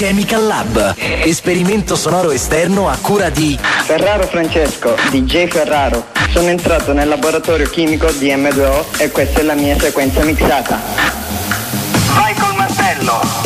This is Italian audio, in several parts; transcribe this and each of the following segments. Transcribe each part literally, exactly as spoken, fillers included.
Chemical Lab, esperimento sonoro esterno a cura di Ferraro Francesco, D J Ferraro. Sono entrato nel laboratorio chimico di M due O e questa è la mia sequenza mixata. Vai col martello!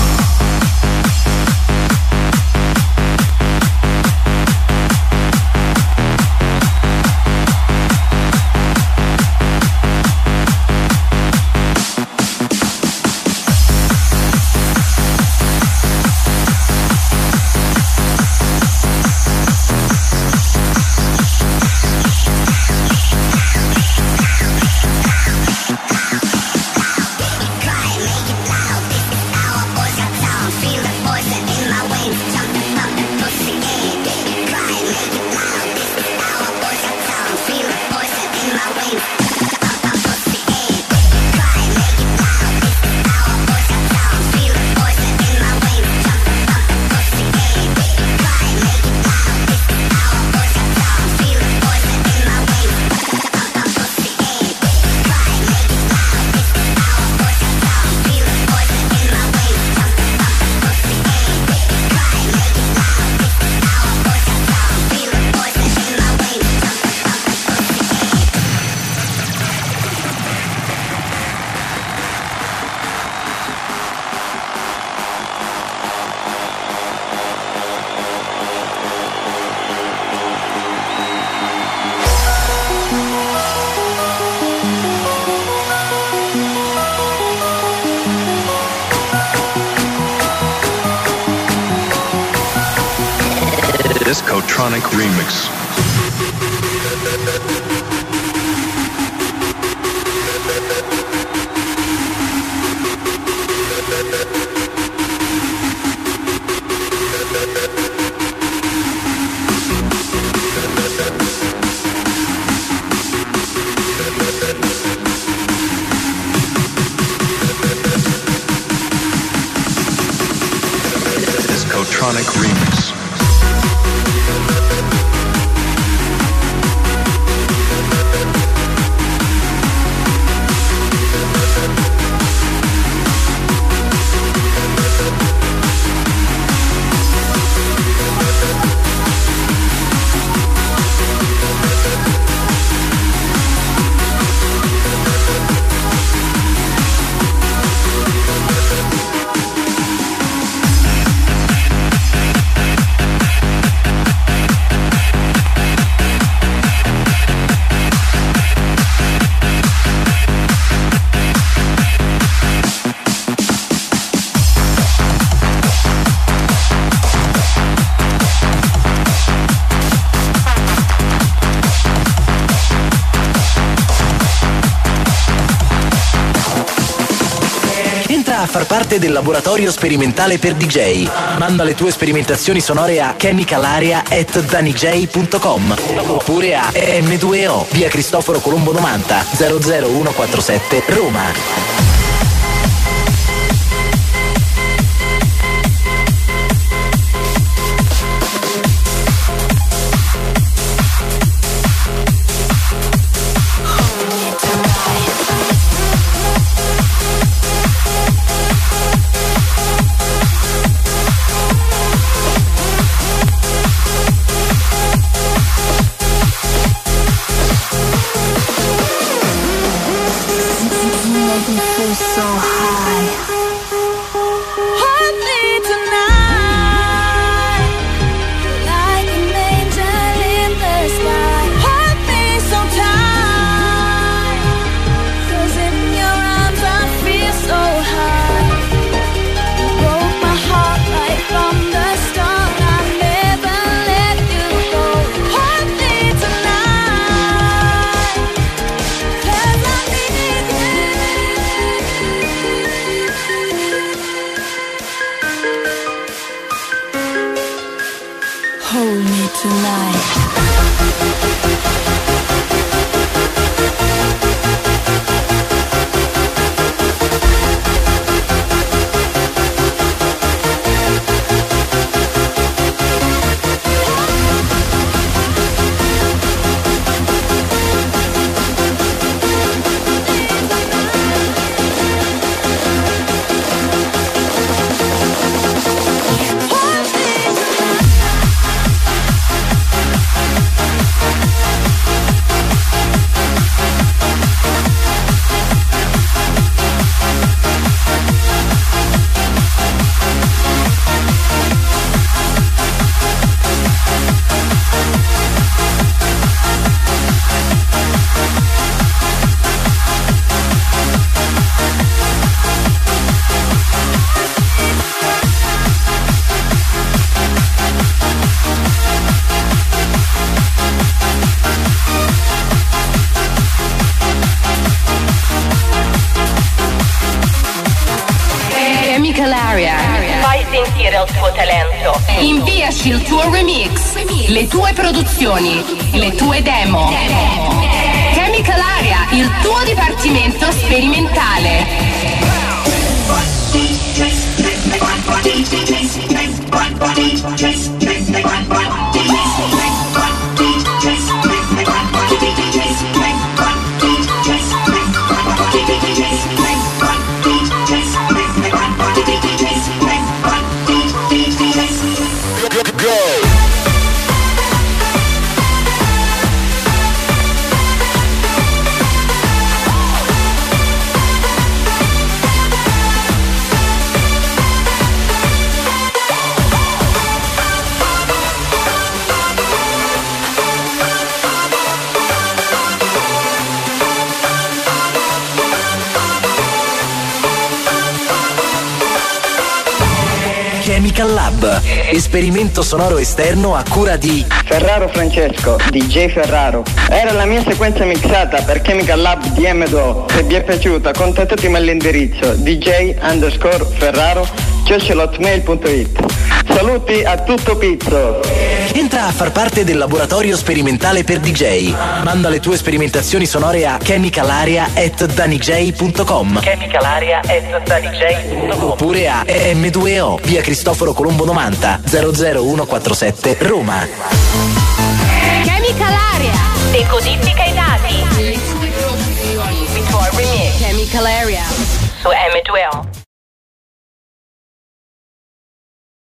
Discotronic Remix. Discotronic Remix. A far parte del laboratorio sperimentale per D J. Manda le tue sperimentazioni sonore a chemicalaria at danij punto com oppure a M due O, via Cristoforo Colombo novanta, zero zero uno quattro sette, Roma. So high. Hold me tonight. Fai sentire il tuo talento. Inviaci il tuo remix, le tue produzioni, le tue demo. Chemical Area, il tuo dipartimento sperimentale. Chemical Lab, esperimento sonoro esterno a cura di Ferraro Francesco, D J Ferraro. Era la mia sequenza mixata per Chemical Lab di M due O. Se vi è piaciuta contattatemi all'indirizzo D J underscore Ferraro chiocciola hotmail punto it. Saluti a tutto pizzo. Entra a far parte del laboratorio sperimentale per D J. Manda le tue sperimentazioni sonore a chemicalaria at danij punto com chemicalaria at danij punto com oppure a M due O, via Cristoforo Colombo novanta, zero zero uno quattro sette, Roma. Chemical Area, decodifica i dati. le tue produzioni, I tuoi remix Chemical Area su M due O.